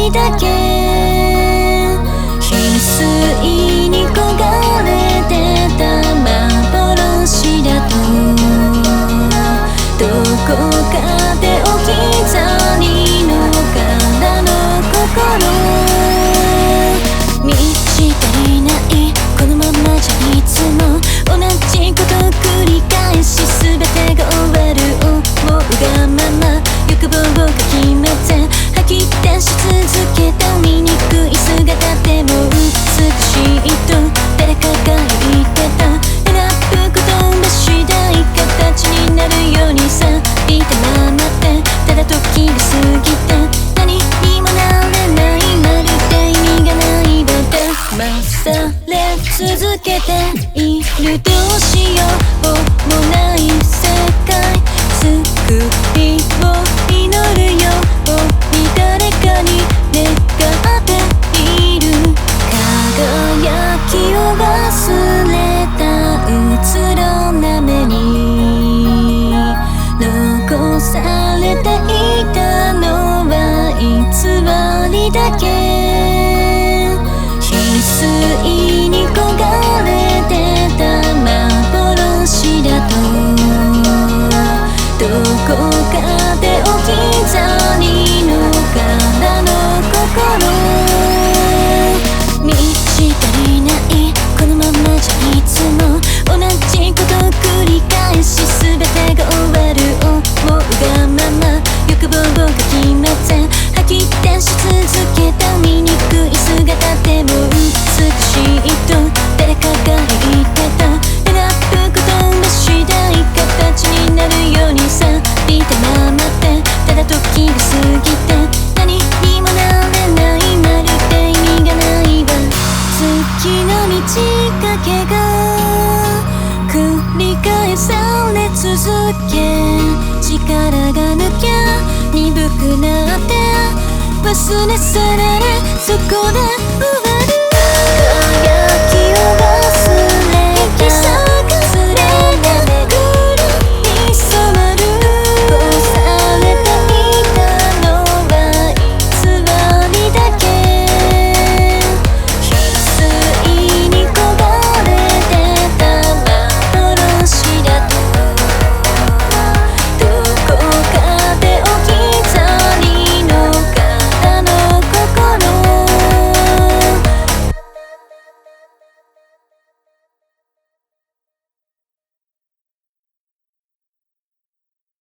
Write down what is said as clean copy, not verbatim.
りだけ翡翠に焦がれてた幻だとどこかで置き去りのからの心満ち足りないこのままじゃいつも同じこと繰り返し全てが終わる思うがまま欲望が決めて吐き出し続けた醜い姿でも美しいと誰かが言ってた選ぶことが次第形になるようにさいたままでただ時が過ぎて何にもなれないまるで意味がない場で回され続けているどうしようもない世界救いを祈るように誰かに願っている輝きを忘れたうつろな目に残されていたのは偽りだけ翡翠に焦がれてた幻だとどこかで置き去りのからの心満ち足りないこのままじゃいつも同じこと繰り返し全てが終わる思うがまま欲望が決めて吐き出し続けた醜い姿でも美しいと誰かが言ってた選ぶことが次第形になるようにさいたままでただ時が過ぎて何にもなれないまるで意味がないわ月の満ち欠けが繰り返され続け力が抜け鈍くなって忘れ去られそこで